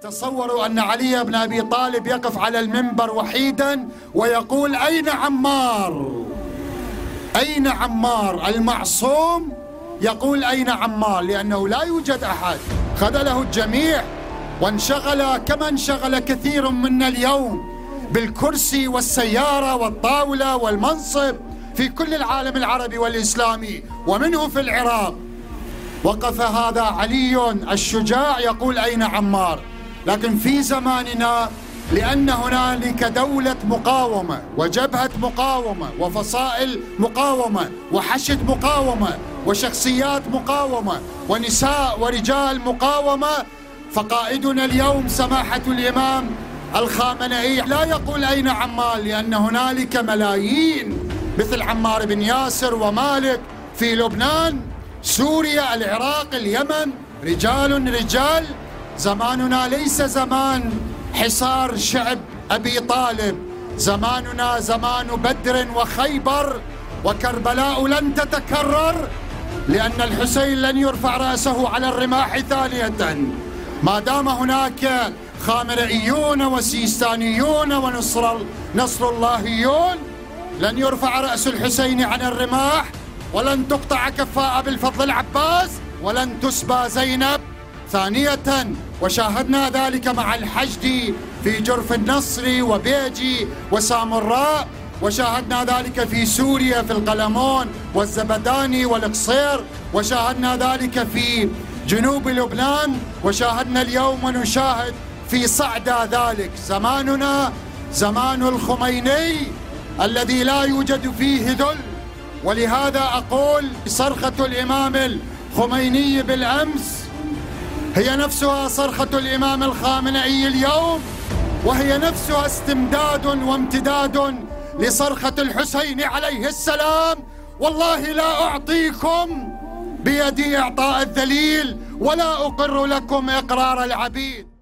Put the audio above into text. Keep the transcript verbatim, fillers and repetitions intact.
تصوروا أن علي بن أبي طالب يقف على المنبر وحيدا ويقول: أين عمار؟ أين عمار؟ المعصوم يقول: أين عمار؟ لأنه لا يوجد أحد. خذله الجميع وانشغل كما انشغل كثير منا اليوم بالكرسي والسيارة والطاولة والمنصب في كل العالم العربي والإسلامي ومنه في العراق. وقف هذا علي الشجاع يقول: أين عمار؟ لكن في زماننا لأن هنالك دولة مقاومة وجبهة مقاومة وفصائل مقاومة وحشد مقاومة وشخصيات مقاومة ونساء ورجال مقاومة، فقائدنا اليوم سماحة الإمام الخامنئي لا يقول أين عمار، لأن هنالك ملايين مثل عمار بن ياسر ومالك في لبنان، سوريا، العراق، اليمن، رجال رجال. زماننا ليس زمان حصار شعب أبي طالب، زماننا زمان بدر وخيبر وكربلاء لن تتكرر، لأن الحسين لن يرفع رأسه على الرماح ثانية. ما دام هناك خامنئيون وسيستانيون ونصر نصر اللهيون لن يرفع رأس الحسين عن الرماح، ولن تقطع كفاء بالفضل العباس، ولن تسبى زينب ثانية. وشاهدنا ذلك مع الحشد في جرف النصر وبيجي وسامراء، وشاهدنا ذلك في سوريا في القلمون والزبداني والقصير، وشاهدنا ذلك في جنوب لبنان، وشاهدنا اليوم ونشاهد في صعدة ذلك. زماننا زمان الخميني الذي لا يوجد فيه ذل، ولهذا أقول صرخة الإمام الخميني بالأمس هي نفسها صرخة الإمام الخامنئي اليوم، وهي نفسها استمداد وامتداد لصرخة الحسين عليه السلام. والله لا أعطيكم بيدي إعطاء الذليل ولا أقر لكم إقرار العبيد.